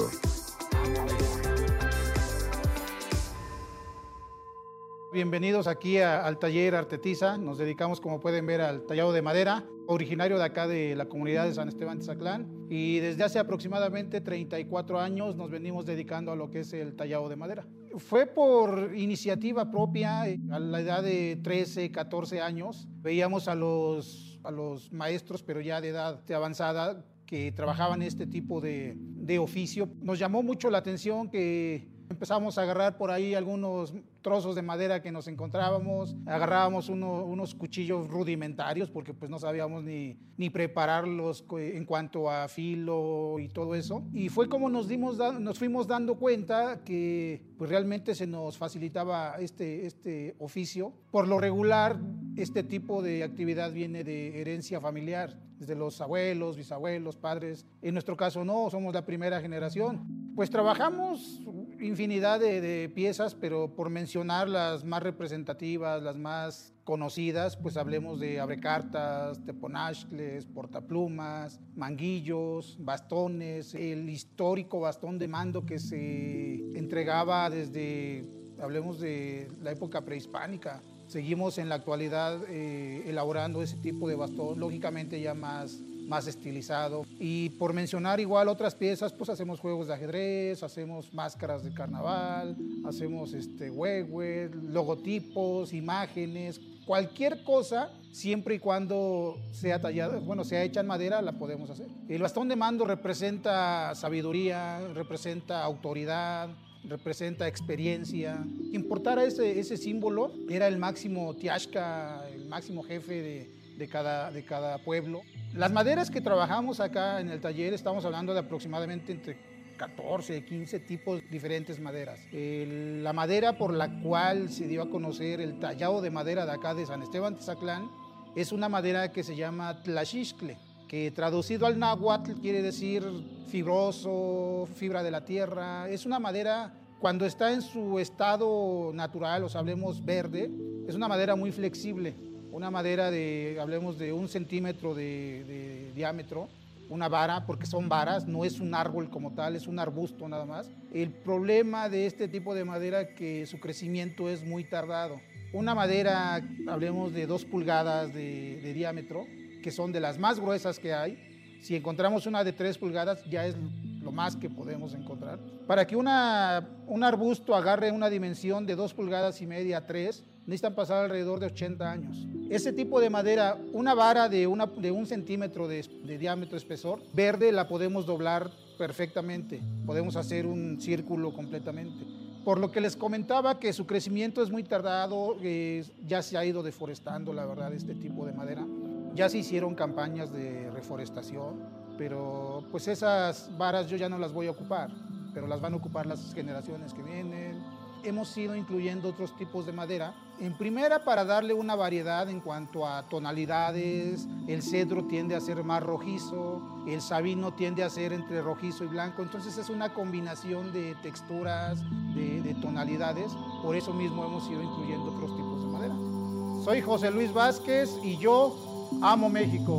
Bienvenidos aquí a, al taller Artetiza. Nos dedicamos, como pueden ver, al tallado de madera, originario de acá de la comunidad de San Esteban Tizatlán. Y desde hace aproximadamente treinta y cuatro años nos venimos dedicando a lo que es el tallado de madera. Fue por iniciativa propia. A la edad de trece, catorce años, veíamos a los, a los maestros, pero ya de edad avanzada, que trabajaban este tipo de, de oficio. Nos llamó mucho la atención que empezamos a agarrar por ahí algunos trozos de madera que nos encontrábamos, agarrábamos uno, unos cuchillos rudimentarios porque pues no sabíamos ni, ni prepararlos en cuanto a filo y todo eso. Y fue como nos, dimos, nos fuimos dando cuenta que pues realmente se nos facilitaba este, este oficio. Por lo regular, este tipo de actividad viene de herencia familiar, desde los abuelos, bisabuelos, padres. En nuestro caso no, somos la primera generación. Pues trabajamos infinidad de, de piezas, pero por mencionar las más representativas, las más conocidas, pues hablemos de abrecartas, teponachles, portaplumas, manguillos, bastones, el histórico bastón de mando que se entregaba desde, hablemos de la época prehispánica. Seguimos en la actualidad eh, elaborando ese tipo de bastón, lógicamente ya más más estilizado. Y por mencionar igual otras piezas, pues hacemos juegos de ajedrez, hacemos máscaras de carnaval, hacemos este, huehue, logotipos, imágenes, cualquier cosa, siempre y cuando sea tallada, bueno, sea hecha en madera, la podemos hacer. El bastón de mando representa sabiduría, representa autoridad, representa experiencia. Quien portara ese, ese símbolo era el máximo tiashka, el máximo jefe de, de, cada, de cada pueblo. Las maderas que trabajamos acá en el taller, estamos hablando de aproximadamente entre catorce, quince tipos diferentes maderas. El, la madera por la cual se dio a conocer el tallado de madera de acá de San Esteban Tzatlán es una madera que se llama tlaxixcle, que traducido al náhuatl quiere decir fibroso, fibra de la tierra. Es una madera, cuando está en su estado natural, o sea, hablemos verde, es una madera muy flexible, una madera de, hablemos de un centímetro de, de diámetro, una vara, porque son varas, no es un árbol como tal, es un arbusto nada más. El problema de este tipo de madera es que su crecimiento es muy tardado. Una madera, hablemos de dos pulgadas de, de diámetro, que son de las más gruesas que hay. Si encontramos una de tres pulgadas, ya es lo más que podemos encontrar. Para que una, un arbusto agarre una dimensión de dos pulgadas y media a tres, necesitan pasar alrededor de ochenta años. Ese tipo de madera, una vara de, una, de un centímetro de, de diámetro espesor, verde, la podemos doblar perfectamente. Podemos hacer un círculo completamente. Por lo que les comentaba que su crecimiento es muy tardado, eh, ya se ha ido deforestando, la verdad, este tipo de madera. Ya se hicieron campañas de reforestación, pero pues esas varas yo ya no las voy a ocupar, pero las van a ocupar las generaciones que vienen. Hemos ido incluyendo otros tipos de madera. En primera, para darle una variedad en cuanto a tonalidades. El cedro tiende a ser más rojizo, el sabino tiende a ser entre rojizo y blanco. Entonces es una combinación de texturas, de, de tonalidades. Por eso mismo hemos ido incluyendo otros tipos de madera. Soy José Luis Vázquez y yo amo México.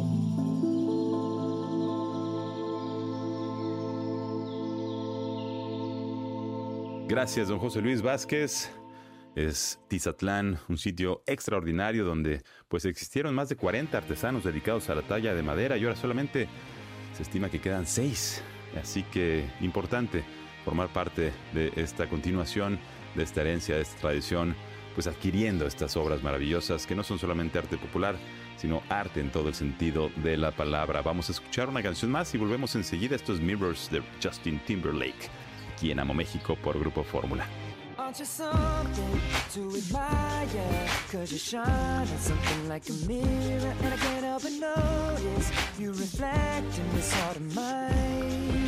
Gracias, don José Luis Vázquez. Es Tizatlán, un sitio extraordinario donde pues existieron más de cuarenta artesanos dedicados a la talla de madera y ahora solamente se estima que quedan seis. Así que importante formar parte de esta continuación, de esta herencia, de esta tradición, pues adquiriendo estas obras maravillosas que no son solamente arte popular, sino arte en todo el sentido de la palabra. Vamos a escuchar una canción más y volvemos enseguida. Esto es Mirrors de Justin Timberlake, aquí en Amo México por Grupo Fórmula. Aren't you something to admire? Cause you shine on something like a mirror, and I can't help but notice you reflect in this heart of mine.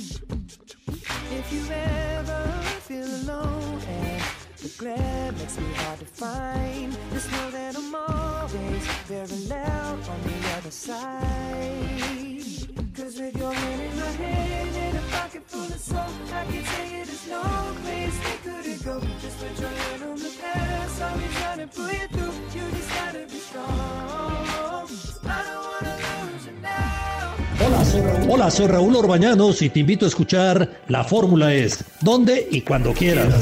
If you ever feel alone and the glare makes me hard to find, just know that I'm always very loud on the other side. Cause with your hand in my hand and a pocket full of soul, I can tell you there's no place we couldn't go. Just put your hand on the past, I'll be trying to pull you through. You just gotta be strong. I don't wanna lose you now. Hola, soy Raúl. Hola, soy Raúl Orbañanos y te invito a escuchar La Fórmula Es, donde y cuando quieras.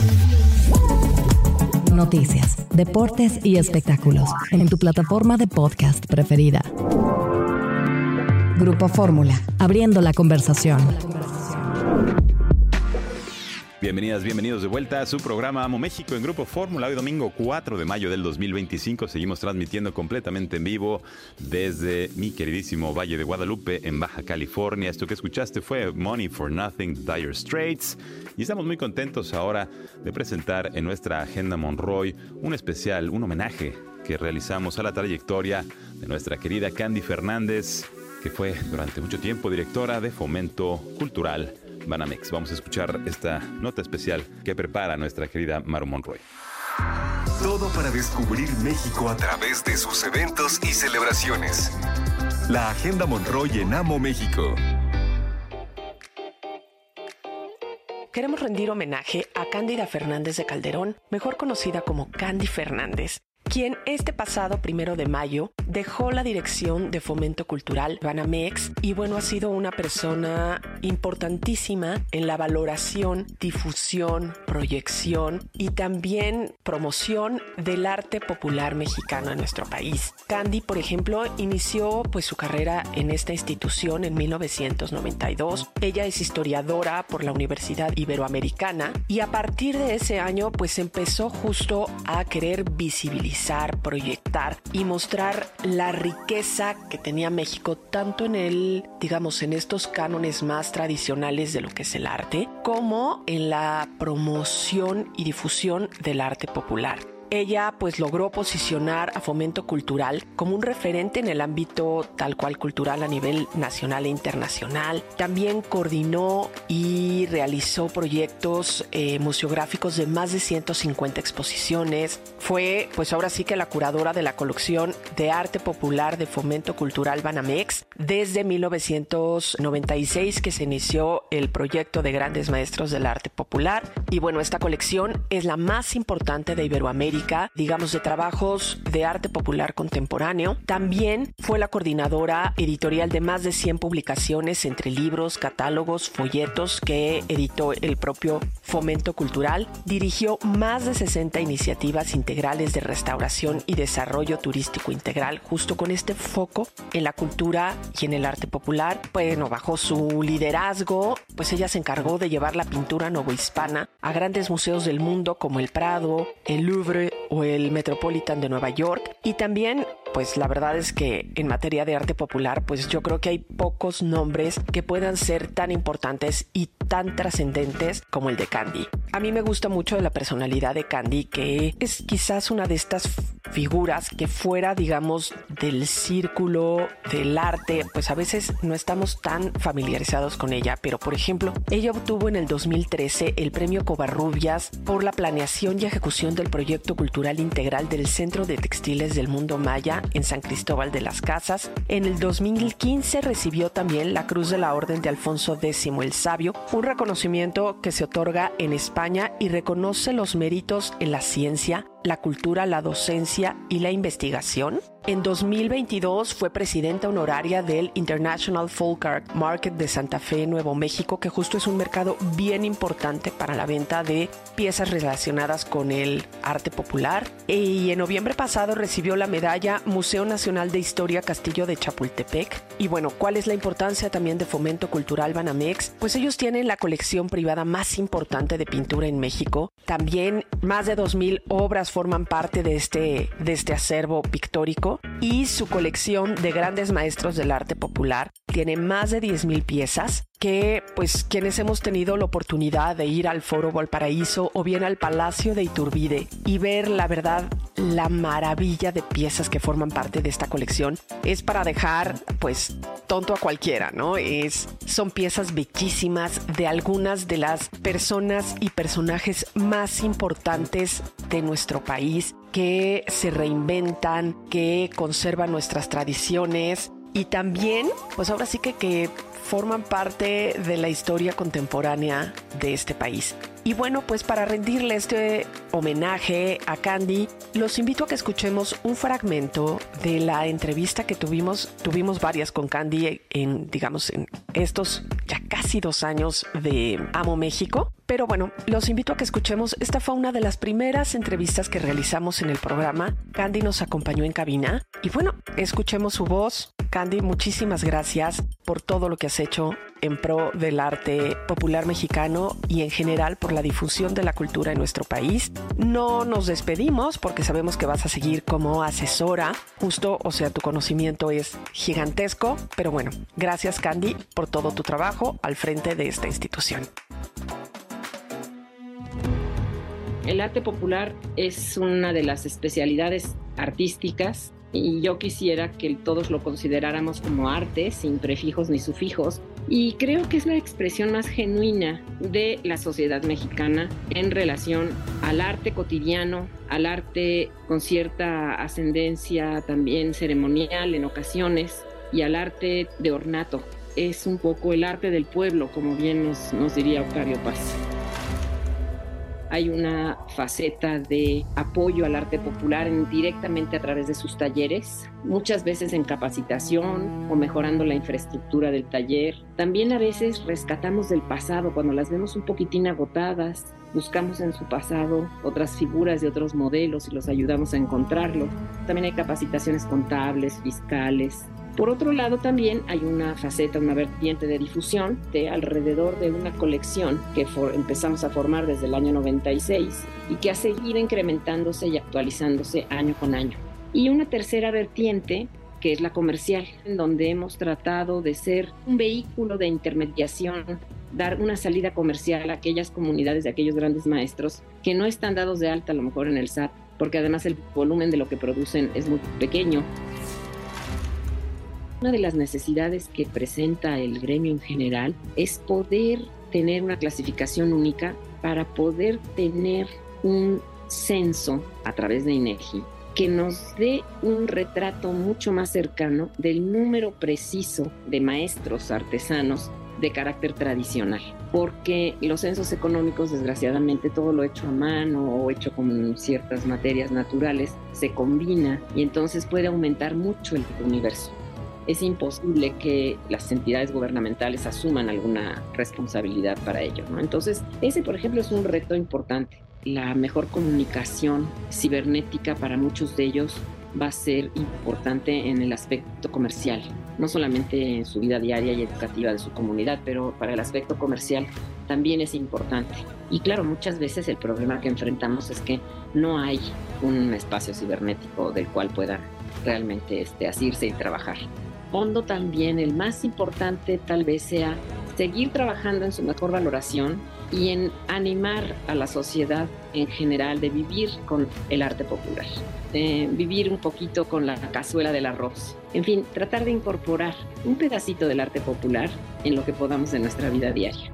Noticias, deportes y espectáculos en tu plataforma de podcast preferida. Grupo Fórmula, abriendo la conversación. Bienvenidas, bienvenidos de vuelta a su programa Amo México en Grupo Fórmula. Hoy domingo cuatro de mayo del dos mil veinticinco seguimos transmitiendo completamente en vivo desde mi queridísimo Valle de Guadalupe en Baja California. Esto que escuchaste fue Money for Nothing, Dire Straits. Y estamos muy contentos ahora de presentar en nuestra Agenda Monroy un especial, un homenaje que realizamos a la trayectoria de nuestra querida Candy Fernández, que fue durante mucho tiempo directora de Fomento Cultural Banamex. Vamos a escuchar esta nota especial que prepara nuestra querida Maru Monroy. Todo para descubrir México a través de sus eventos y celebraciones. La Agenda Monroy en Amo México. Queremos rendir homenaje a Cándida Fernández de Calderón, mejor conocida como Candy Fernández. quien este pasado primero de mayo dejó la dirección de Fomento Cultural Banamex y bueno, ha sido una persona importantísima en la valoración, difusión, proyección y también promoción del arte popular mexicano en nuestro país. Candy, por ejemplo, inició pues su carrera en esta institución en mil novecientos noventa y dos. Ella es historiadora por la Universidad Iberoamericana y a partir de ese año pues empezó justo a querer visibilizar, proyectar y mostrar la riqueza que tenía México tanto en el, digamos, en estos cánones más tradicionales de lo que es el arte, como en la promoción y difusión del arte popular. Ella pues logró posicionar a Fomento Cultural como un referente en el ámbito tal cual cultural a nivel nacional e internacional. También coordinó y realizó proyectos eh, museográficos de más de ciento cincuenta exposiciones. Fue pues ahora sí que la curadora de la colección de arte popular de Fomento Cultural Banamex desde mil novecientos noventa y seis, que se inició el proyecto de grandes maestros del arte popular. Y bueno, esta colección es la más importante de Iberoamérica, digamos, de trabajos de arte popular contemporáneo. También fue la coordinadora editorial de más de cien publicaciones entre libros, catálogos, folletos que editó el propio Fomento Cultural. Dirigió más de sesenta iniciativas integrales de restauración y desarrollo turístico integral, justo con este foco en la cultura y en el arte popular. Bueno, bajo su liderazgo, pues ella se encargó de llevar la pintura novohispana a grandes museos del mundo como el Prado, el Louvre o el Metropolitan de Nueva York. Y también, pues la verdad es que en materia de arte popular, pues yo creo que hay pocos nombres que puedan ser tan importantes y tan trascendentes como el de Candy. A mí me gusta mucho de la personalidad de Candy, que es quizás una de estas figuras que fuera, digamos, del círculo del arte, pues a veces no estamos tan familiarizados con ella, pero por ejemplo, ella obtuvo en el dos mil trece el premio Covarrubias por la planeación y ejecución del proyecto cultural integral del Centro de Textiles del Mundo Maya en San Cristóbal de las Casas. En el dos mil quince recibió también la Cruz de la Orden de Alfonso X el Sabio, un reconocimiento que se otorga en España y reconoce los méritos en la ciencia, la cultura, la docencia y la investigación. En dos mil veintidós fue presidenta honoraria del International Folk Art Market de Santa Fe, Nuevo México, que justo es un mercado bien importante para la venta de piezas relacionadas con el arte popular. Y en noviembre pasado recibió la medalla Museo Nacional de Historia Castillo de Chapultepec. Y bueno, ¿cuál es la importancia también de Fomento Cultural Banamex? Pues ellos tienen la colección privada más importante de pintura en México. También más de dos mil obras forman parte de este, de este acervo pictórico, y su colección de grandes maestros del arte popular tiene más de diez mil piezas que, pues, quienes hemos tenido la oportunidad de ir al Foro Valparaíso o bien al Palacio de Iturbide y ver, la verdad, la maravilla de piezas que forman parte de esta colección, es para dejar, pues, tonto a cualquiera, ¿no? Es, son piezas bellísimas de algunas de las personas y personajes más importantes de nuestro país, que se reinventan, que conservan nuestras tradiciones y también, pues ahora sí que, que forman parte de la historia contemporánea de este país. Y bueno, pues para rendirle este homenaje a Candy, los invito a que escuchemos un fragmento de la entrevista que tuvimos, tuvimos varias con Candy en, digamos, en estos ya casi dos años de Amo México. Pero bueno, los invito a que escuchemos. Esta fue una de las primeras entrevistas que realizamos en el programa. Candy nos acompañó en cabina y bueno, escuchemos su voz. Candy, muchísimas gracias por todo lo que has hecho en pro del arte popular mexicano y en general por la difusión de la cultura en nuestro país. No nos despedimos porque sabemos que vas a seguir como asesora, justo, o sea, tu conocimiento es gigantesco, pero bueno, gracias Candy por todo tu trabajo al frente de esta institución. El arte popular es una de las especialidades artísticas y yo quisiera que todos lo consideráramos como arte, sin prefijos ni sufijos, y creo que es la expresión más genuina de la sociedad mexicana en relación al arte cotidiano, al arte con cierta ascendencia también ceremonial en ocasiones, y al arte de ornato. Es un poco el arte del pueblo, como bien nos, nos diría Octavio Paz. hay una faceta de apoyo al arte popular en, directamente a través de sus talleres, muchas veces en capacitación o mejorando la infraestructura del taller. También a veces rescatamos del pasado cuando las vemos un poquitín agotadas. Buscamos en su pasado otras figuras de otros modelos y los ayudamos a encontrarlos. También hay capacitaciones contables, fiscales. Por otro lado, también hay una faceta, una vertiente de difusión de alrededor de una colección que for- empezamos a formar desde el año noventa y seis y que ha seguido incrementándose y actualizándose año con año. Y una tercera vertiente, que es la comercial, en donde hemos tratado de ser un vehículo de intermediación, dar una salida comercial a aquellas comunidades de aquellos grandes maestros que no están dados de alta a lo mejor en el S A T, porque además el volumen de lo que producen es muy pequeño. Una de las necesidades que presenta el gremio en general es poder tener una clasificación única para poder tener un censo a través de INEGI que nos dé un retrato mucho más cercano del número preciso de maestros artesanos de carácter tradicional, porque los censos económicos, desgraciadamente, todo lo hecho a mano o hecho con ciertas materias naturales se combina y entonces puede aumentar mucho el universo. Es imposible que las entidades gubernamentales asuman alguna responsabilidad para ello, ¿no? Entonces, ese, por ejemplo, es un reto importante. La mejor comunicación cibernética para muchos de ellos va a ser importante en el aspecto comercial, no solamente en su vida diaria y educativa de su comunidad, pero para el aspecto comercial también es importante. Y claro, muchas veces el problema que enfrentamos es que no hay un espacio cibernético del cual pueda realmente este, asirse y trabajar. Fondo también, el más importante tal vez sea seguir trabajando en su mejor valoración y en animar a la sociedad en general de vivir con el arte popular, de vivir un poquito con la cazuela del arroz. En fin, tratar de incorporar un pedacito del arte popular en lo que podamos de nuestra vida diaria.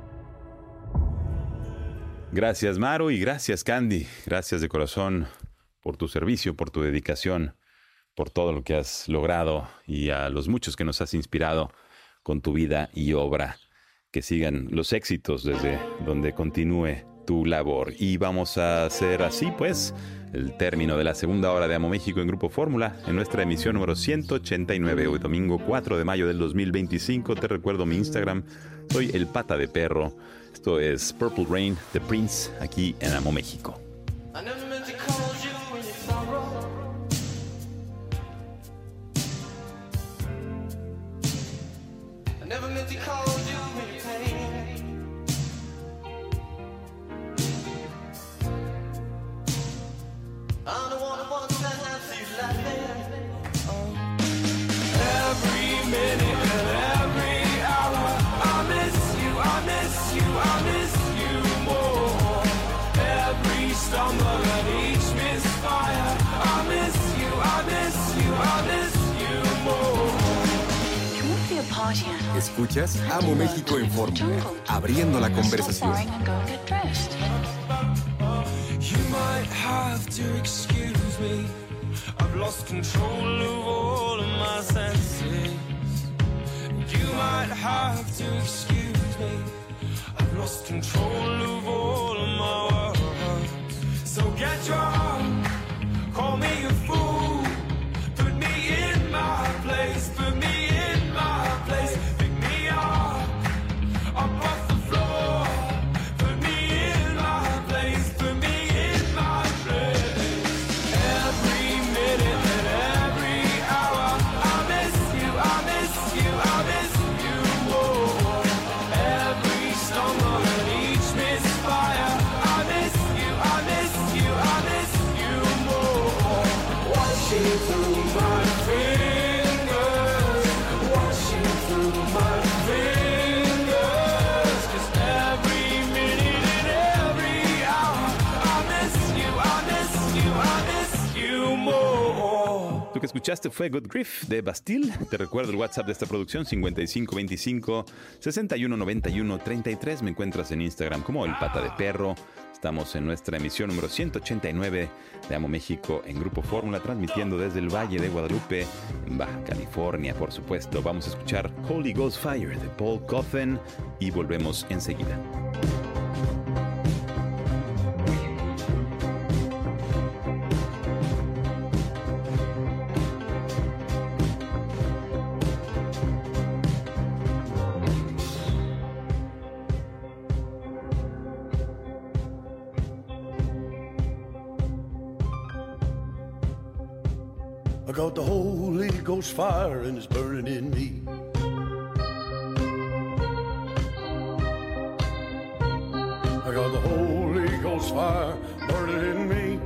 Gracias, Maru, y gracias, Candy. Gracias de corazón por tu servicio, por tu dedicación, por todo lo que has logrado y a los muchos que nos has inspirado con tu vida y obra. Que sigan los éxitos desde donde continúe tu labor. Y vamos a hacer así, pues, el término de la segunda hora de Amo México en Grupo Fórmula, en nuestra emisión número ciento ochenta y nueve, hoy domingo cuatro de mayo del dos mil veinticinco. Te recuerdo mi Instagram, soy el Pata de Perro. Esto es Purple Rain, The Prince, aquí en Amo México. Escuchas Amo México en Fórmula, abriendo la conversación. You might have to excuse me. I've lost control of all of my senses. You might have to excuse me. I've lost control of all of my words. So get drunk, call me a fool, put me in my place, put me in my place. Pick me up, up off the floor, put me in my place, put me in my place. Every minute and every hour, I miss you, I miss you, I miss you more. Every stumble and each misfire, I miss you, I miss you, I miss you more. Watching through my fingers, watching through my fingers, 'cause every minute and every hour, I miss you, I miss you, I miss you more. Lo que escuchaste fue Good Grief de Bastille. Te recuerdo el WhatsApp de esta producción, cincuenta y cinco veinticinco, sesenta y uno noventa y uno treinta y tres. Me encuentras en Instagram como El Pata de Perro. Estamos en nuestra emisión número ciento ochenta y nueve de Amo México en Grupo Fórmula, transmitiendo desde el Valle de Guadalupe, en Baja California, por supuesto. Vamos a escuchar Holy Ghost Fire de Paul Coffin y volvemos enseguida. I got the Holy Ghost fire and it's burning in me. I got the Holy Ghost fire burning in me.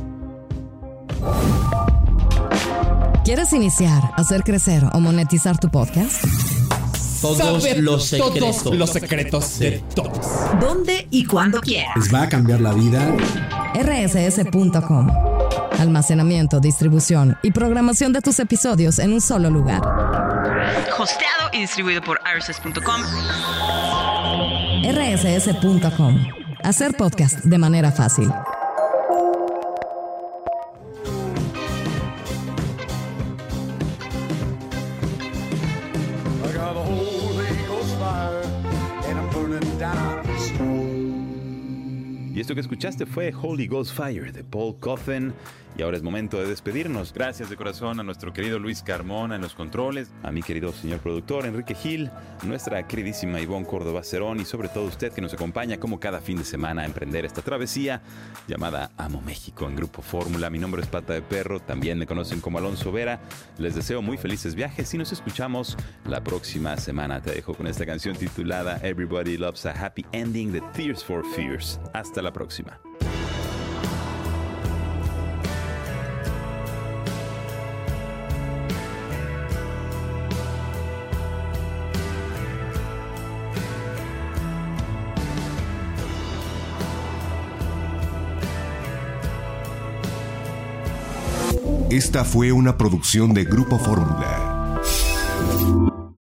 ¿Quieres iniciar, hacer crecer o monetizar tu podcast? Todos Saber los secretos. Todos los secretos de todos. ¿Dónde y cuándo quieras? Les va a cambiar la vida. R S S punto com. Almacenamiento, distribución y programación de tus episodios en un solo lugar. Hosteado y distribuido por R S S punto com. R S S punto com. Hacer podcast de manera fácil. Y esto que escuchaste fue Holy Ghost Fire de Paul Coffin. Y ahora es momento de despedirnos. Gracias de corazón a nuestro querido Luis Carmona en los controles, a mi querido señor productor Enrique Gil, nuestra queridísima Ivonne Córdoba Cerón y sobre todo usted que nos acompaña como cada fin de semana a emprender esta travesía llamada Amo México en Grupo Fórmula. Mi nombre es Pata de Perro, también me conocen como Alonso Vera. Les deseo muy felices viajes y nos escuchamos la próxima semana. Te dejo con esta canción titulada Everybody Loves a Happy Ending de Tears for Fears. Hasta la próxima. Esta fue una producción de Grupo Fórmula.